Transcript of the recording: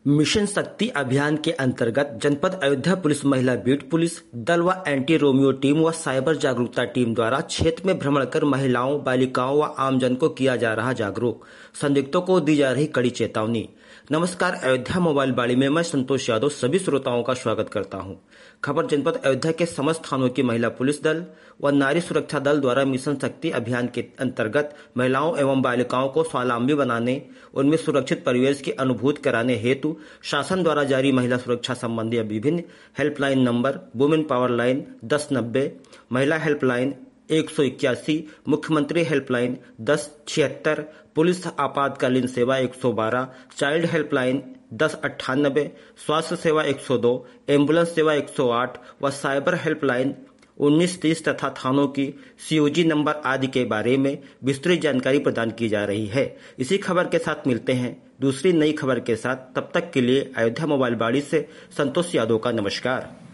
Mission शक्ति अभियान के अंतर्गत जनपद अयोध्या पुलिस महिला बीट पुलिस दल व एंटी रोमियो टीम व साइबर जागरूकता टीम द्वारा क्षेत्र में भ्रमण कर महिलाओं, बालिकाओं व आमजन को किया जा रहा जागरूक। संदिग्धों को दी जा रही कड़ी चेतावनी। नमस्कार, अयोध्या मोबाइल बाड़ी में मैं संतोष यादव सभी श्रोताओं का स्वागत करता हूं। खबर जनपद अयोध्या के समस्त थानों की महिला पुलिस दल व नारी सुरक्षा दल द्वारा मिशन शक्ति अभियान के अंतर्गत महिलाओं एवं बालिकाओं को स्वावलंबी बनाने, उनमें सुरक्षित परिवेश की अनुभूति कराने हेतु शासन द्वारा जारी महिला सुरक्षा संबंधी विभिन्न helpline number women power line 1090, महिला हेल्पलाइन 181, मुख्यमंत्री हेल्पलाइन 1076, पुलिस आपातकालीन सेवा 112, चाइल्ड हेल्पलाइन 1098, स्वास्थ्य सेवा 102, एम्बुलेंस सेवा 108 व साइबर हेल्पलाइन 1930 तथा थानों की सीओजी नंबर आदि के बारे में विस्तृत जानकारी प्रदान की जा रही है। इसी खबर के साथ मिलते हैं दूसरी नई खबर के साथ। तब तक के लिए अयोध्या मोबाइल बाड़ी से संतोष यादव का नमस्कार।